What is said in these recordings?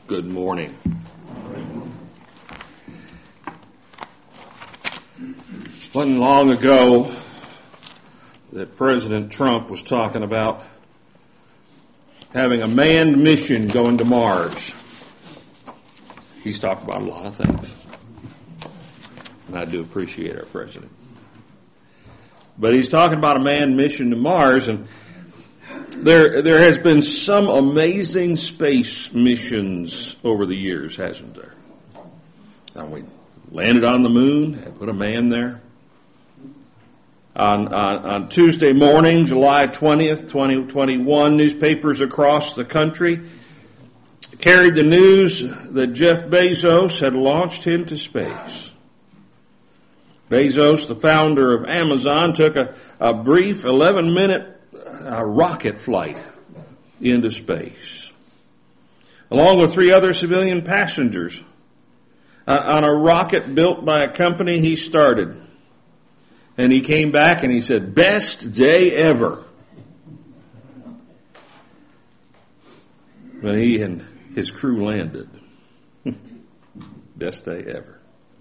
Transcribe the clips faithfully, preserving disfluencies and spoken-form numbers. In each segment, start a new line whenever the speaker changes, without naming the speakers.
Good morning. It wasn't long ago that President Trump was talking about having a manned mission going to Mars. He's talked about a lot of things, and I do appreciate our president. But he's talking about a manned mission to Mars, and There, there has been some amazing space missions over the years, hasn't there? And we landed on the moon, put a man there. On, on, on Tuesday morning, July twentieth, twenty twenty-one, newspapers across the country carried the news that Jeff Bezos had launched into space. Bezos, the founder of Amazon, took a, a brief eleven-minute a rocket flight into space, along with three other civilian passengers, uh, on a rocket built by a company he started. And he came back and he said, "Best day ever." When he and his crew landed. Best day ever.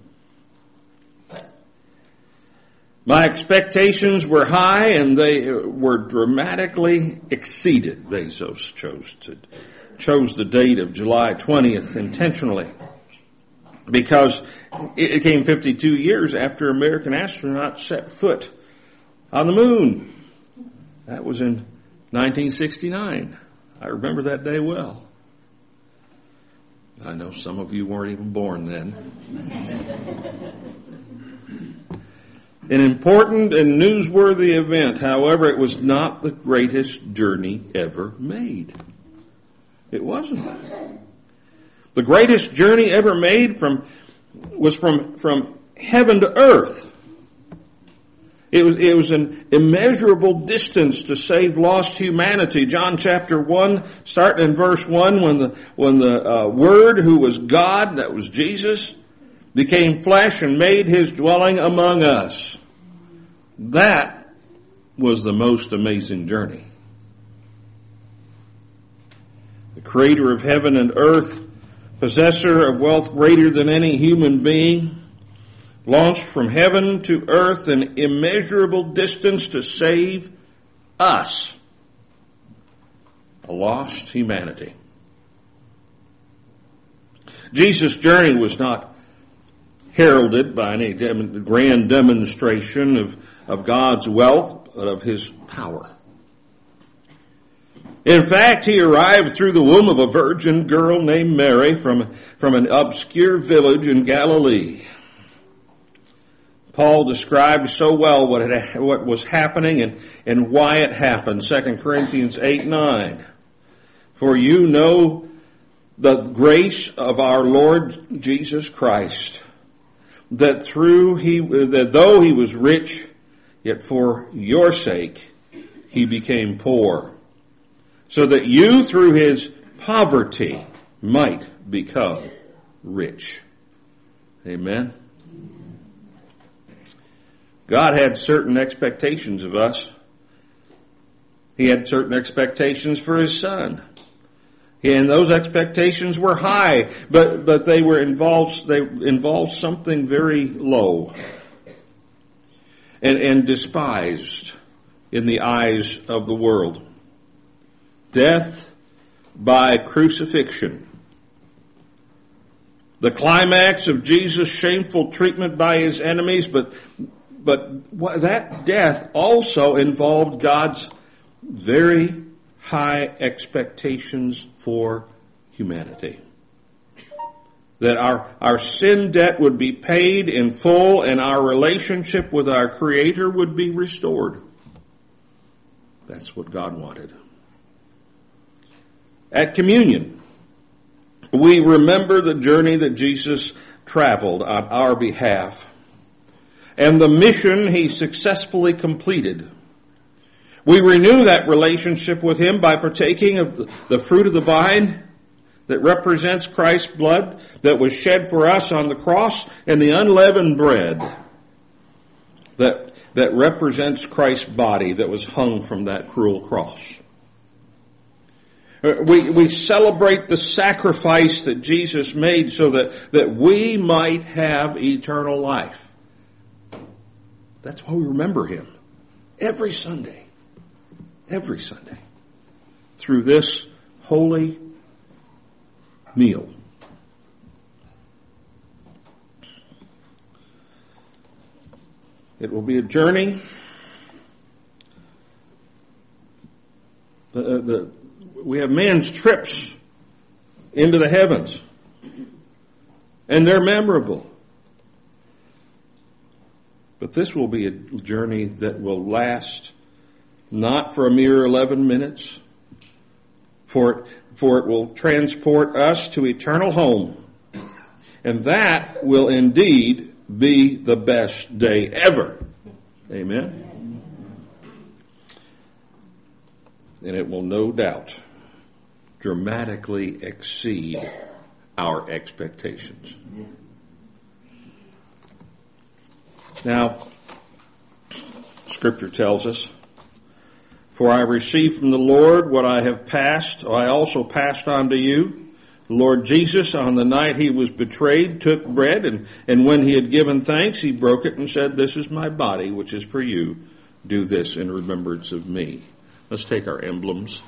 My expectations were high and they were dramatically exceeded. Bezos chose to, chose the date of July twentieth intentionally because it came fifty-two years after American astronauts set foot on the moon. That was in nineteen sixty-nine. I remember that day well. I know some of you weren't even born then. An important and newsworthy event. However, it was not the greatest journey ever made. It wasn't. The greatest journey ever made from was from, from heaven to earth. It was, it was an immeasurable distance to save lost humanity. John chapter one, starting in verse one, when the, when the uh, Word, who was God, that was Jesus, became flesh and made his dwelling among us. That was the most amazing journey. The creator of heaven and earth, possessor of wealth greater than any human being, launched from heaven to earth an immeasurable distance to save us, a lost humanity. Jesus' journey was not heralded by any dem- grand demonstration of, of God's wealth, but of his power. In fact, he arrived through the womb of a virgin girl named Mary from, from an obscure village in Galilee. Paul described so well what, had, what was happening and, and why it happened. Second Corinthians eight nine. For you know the grace of our Lord Jesus Christ, that through he, that though he was rich, yet for your sake he became poor, so that you through his poverty might become rich. Amen. God had certain expectations of us. He had certain expectations for his son. And those expectations were high, but, but they were involved, they involved something very low and, and despised in the eyes of the world. Death by crucifixion. The climax of Jesus' shameful treatment by his enemies, but, but that death also involved God's very high expectations for humanity. That our, our sin debt would be paid in full and our relationship with our Creator would be restored. That's what God wanted. At communion, we remember the journey that Jesus traveled on our behalf and the mission he successfully completed. We renew that relationship with him by partaking of the, the fruit of the vine that represents Christ's blood that was shed for us on the cross, and the unleavened bread that, that represents Christ's body that was hung from that cruel cross. We, we celebrate the sacrifice that Jesus made so that, that we might have eternal life. That's why we remember him every Sunday. Every Sunday. Through this holy meal. It will be a journey. The, the, we have man's trips into the heavens. And they're memorable. But this will be a journey that will last not for a mere eleven minutes, for it, for it will transport us to eternal home. And that will indeed be the best day ever. Amen. And it will no doubt dramatically exceed our expectations. Now, Scripture tells us, "For I received from the Lord what I have passed, I also passed on to you. The Lord Jesus, on the night he was betrayed, took bread, and, and when he had given thanks, he broke it and said, 'This is my body, which is for you. Do this in remembrance of me.'" Let's take our emblems.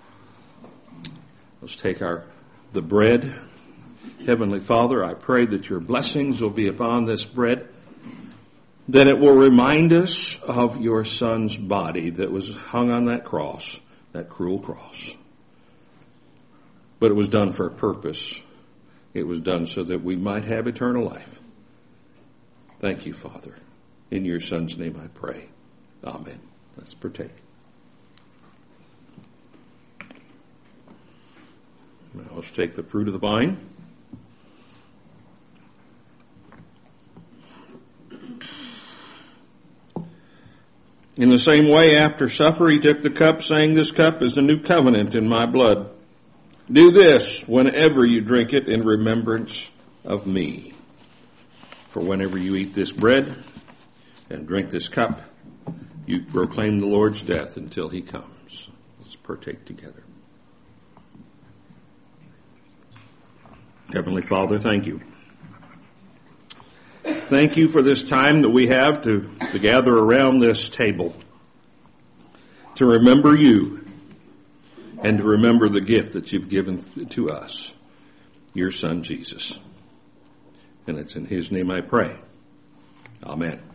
Let's take our the bread. Heavenly Father, I pray that your blessings will be upon this bread, that it will remind us of your Son's body that was hung on that cross, that cruel cross. But it was done for a purpose. It was done so that we might have eternal life. Thank you, Father. In your Son's name I pray. Amen. Let's partake. Now let's take the fruit of the vine. In the same way, after supper, he took the cup, saying, "This cup is the new covenant in my blood. Do this whenever you drink it in remembrance of me. For whenever you eat this bread and drink this cup, you proclaim the Lord's death until he comes." Let's partake together. Heavenly Father, thank you. Thank you for this time that we have to, to gather around this table, to remember you and to remember the gift that you've given to us, your Son Jesus. And it's in his name I pray. Amen.